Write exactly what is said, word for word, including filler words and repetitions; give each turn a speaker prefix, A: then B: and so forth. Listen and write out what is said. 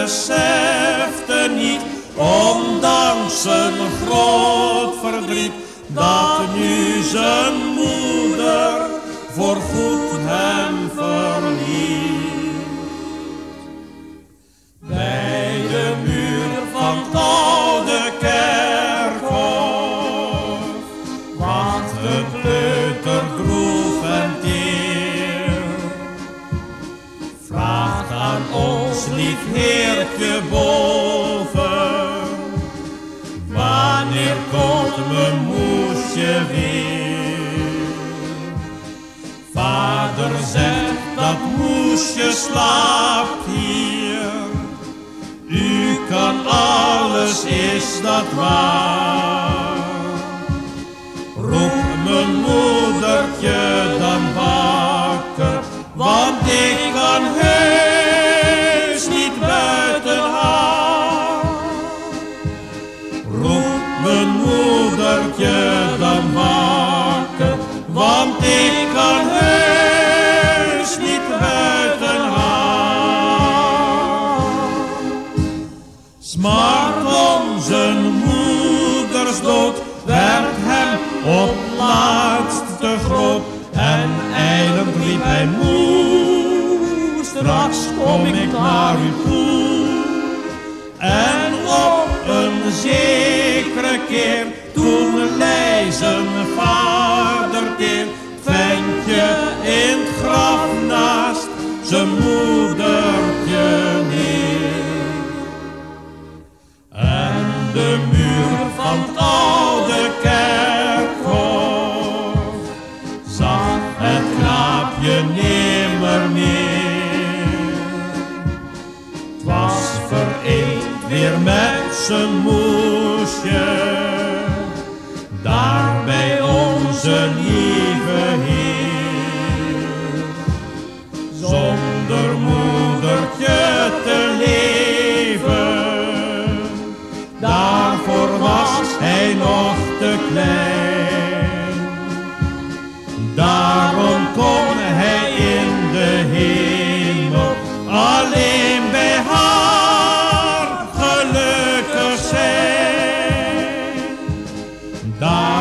A: besefte niet, ondanks zijn groot verdriet, dat nu zijn moeder voorgoed hem verliet. Bij de muur van het oude kerkhof wacht het kleuter droef en teer. Vraagt aan ons lief Heertje boven, wanneer komt mijn moesje weer? Vader zegt dat moesje slaapt hier, u kan alles, is dat waar? Roep mijn moedertje dan wakker, want ik kan heus niet buiten haar. Roep mijn moedertje dan wakker, want ik kan heus niet buiten haar. Smart om zijn moeders dood werd hem op laatst te groot, en eindelijk riep hij moe, straks kom ik naar u toe. En op een zekere keer, toen lei zijn vader teer, ventje in het graf naast zijn moedertje neer. En de muur van het oude kerkhof zag het knaapje nimmer meer. 'T was vereend weer met zijn moesje, daar bij onze lieve Heer. Zonder moedertje te leven, daarvoor was hij nog te klein. Daarom kon hij in de hemel alleen bij haar gelukkig zijn. Daar